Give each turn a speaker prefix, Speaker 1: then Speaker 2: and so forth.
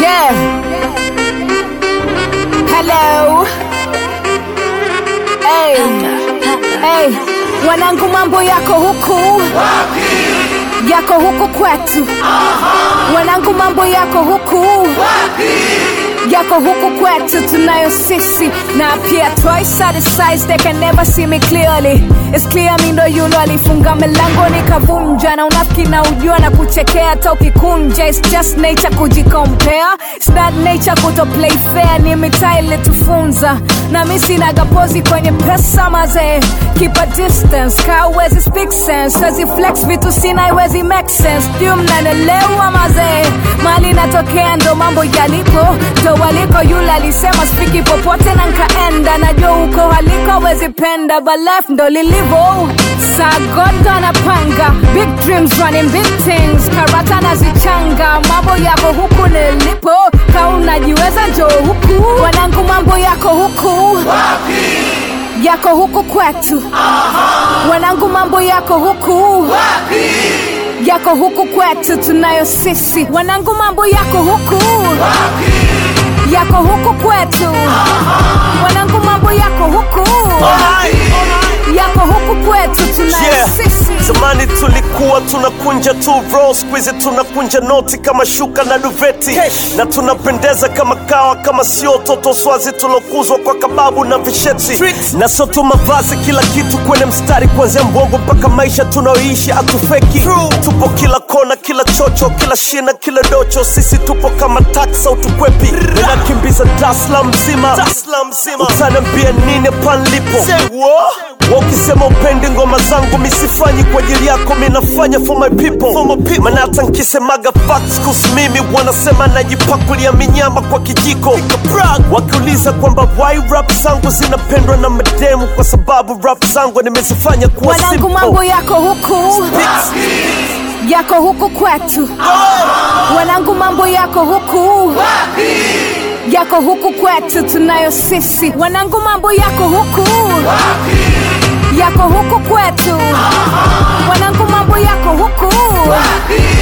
Speaker 1: Yeah. Hello. Hey. Hey. Wanangu mambo yako huku? Wapi? Yako huku kwetu. Wanangu mambo yako huku? Wapi? Yako huku kwetu tunayo sisi. Na pia twice at the size they can never see me clearly. It's clear mi ndo yulo alifunga milango nikavunja. Na unafiki na ujua na kuchekea toki kunja. It's just nature kujikompare. It's not nature kuto play fair. Ni mitaa ile tufunza. Na misi nagapozi kwenye pesa maze. Keep a distance, ka uwezi speak sense. Wezi flex vitu sina iwezi make sense. Diu mnanelewa maze. Mali natokea ndo mambo yalipo. Do waliko yule alisema spiki popote na nkaenda. Najua uko haliko wezi penda. But life ndo lilivo. Sa God anapanga. Big dreams running big things. Karata nazichanga. Mambo yako huku nilipo. Ka unajiweza njo huku. Wanangu mambo yako huku? Wapi? Yako huku kwetu. Wanangu mambo yako huku? Wapi? Yako huku kwetu tunayo sisi. Wanangu mambo yako huku? Wapi? Yako huku kwetu. Wanangu mambo yako huku? Wapi? Yako huku kwetu tunayo sisi.
Speaker 2: Zamani tulikuwa tunakunja tu roll, squeeze tunakunja noti kama shuka na duveti. Na tunapendeza kama kawa, kama sio toto swazi tulokuzwa kwa kababu na visheti. Na sio tu mavazi, kila kitu kwenye mstari, kuanzia mbongo mpaka maisha tunaoishi atufeki. Tupo kila kona, kila chocho, kila shina, kila docho. Sisi tupo kama taxa utukwepi. Ninakimbiza Dasla mzima. Utaniambia nini panlipo? Wakisema upendi ngoma zangu misifanyi kwa ajili yako, minafanya for my people. Manata nkisemaga facts kuhusu mimi wanasema najipakulia minyama kwa kijiko. Wakiuliza kwamba why rap zangu zinapendwa na mademu, kwa sababu rap zangu nimezifanya kuwa simple.
Speaker 1: Wanangu mambo yako huku? Yako huku kwetu. Wanangu mambo yako huku? Wapi? Yako huku kwetu tunayo sisi. Wanangu mambo yako huku? Wapi? Yako huku kwetu. Wanangu mambo yako huku? Wapi?